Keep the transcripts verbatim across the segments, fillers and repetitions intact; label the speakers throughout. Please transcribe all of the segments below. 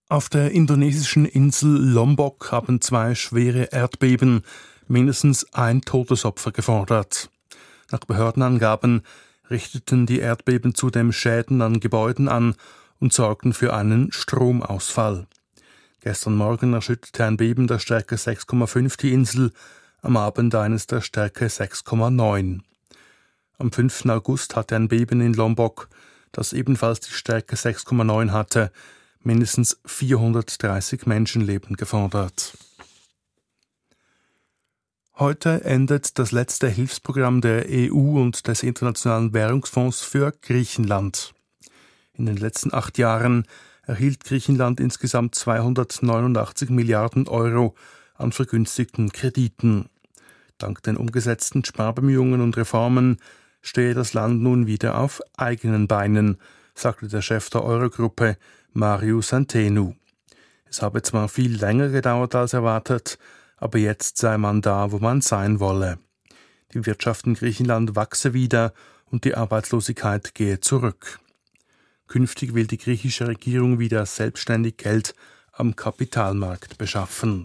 Speaker 1: Auf der indonesischen Insel Lombok haben zwei schwere Erdbeben mindestens ein Todesopfer gefordert. Nach Behördenangaben richteten die Erdbeben zudem Schäden an Gebäuden an und sorgten für einen Stromausfall. Gestern Morgen erschütterte ein Beben der Stärke sechs Komma fünf die Insel, am Abend eines der Stärke sechs Komma neun. Am fünften August hatte ein Beben in Lombok, das ebenfalls die Stärke sechs Komma neun hatte, mindestens vierhundertdreißig Menschenleben gefordert. Heute endet das letzte Hilfsprogramm der E U und des Internationalen Währungsfonds für Griechenland. In den letzten acht Jahren erhielt Griechenland insgesamt zweihundertneunundachtzig Milliarden Euro an vergünstigten Krediten. Dank den umgesetzten Sparbemühungen und Reformen stehe das Land nun wieder auf eigenen Beinen, sagte der Chef der Eurogruppe, Mariu Santenu. Es habe zwar viel länger gedauert als erwartet, aber jetzt sei man da, wo man sein wolle. Die Wirtschaft in Griechenland wachse wieder und die Arbeitslosigkeit gehe zurück. Künftig will die griechische Regierung wieder selbstständig Geld am Kapitalmarkt beschaffen.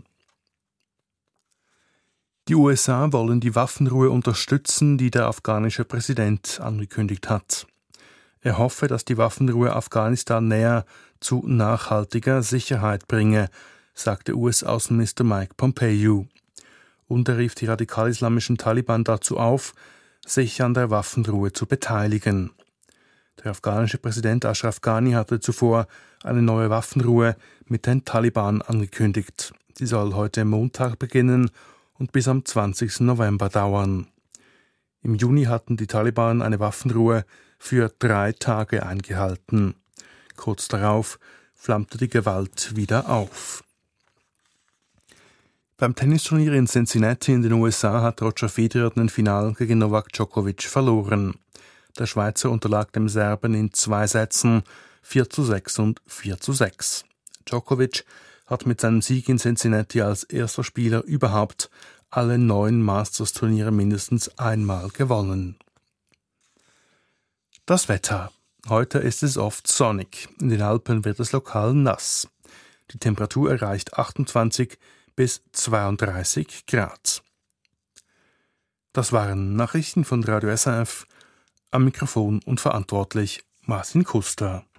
Speaker 1: Die U S A wollen die Waffenruhe unterstützen, die der afghanische Präsident angekündigt hat. Er hoffe, dass die Waffenruhe Afghanistan näher zu nachhaltiger Sicherheit bringe, sagte U S-Außenminister Mike Pompeo. Und er rief die radikal-islamischen Taliban dazu auf, sich an der Waffenruhe zu beteiligen. Der afghanische Präsident Ashraf Ghani hatte zuvor eine neue Waffenruhe mit den Taliban angekündigt. Die soll heute Montag beginnen und bis am zwanzigsten November dauern. Im Juni hatten die Taliban eine Waffenruhe für drei Tage eingehalten. Kurz darauf flammte die Gewalt wieder auf. Beim Tennisturnier in Cincinnati in den U S A hat Roger Federer den Final gegen Novak Djokovic verloren. Der Schweizer unterlag dem Serben in zwei Sätzen, vier zu sechs und vier zu sechs. Djokovic hat mit seinem Sieg in Cincinnati als erster Spieler überhaupt alle neun Masters-Turniere mindestens einmal gewonnen. Das Wetter. Heute ist es oft sonnig. In den Alpen wird es lokal nass. Die Temperatur erreicht achtundzwanzig bis zweiunddreißig Grad. Das waren Nachrichten von Radio S R F. Am Mikrofon und verantwortlich Martin Kuster.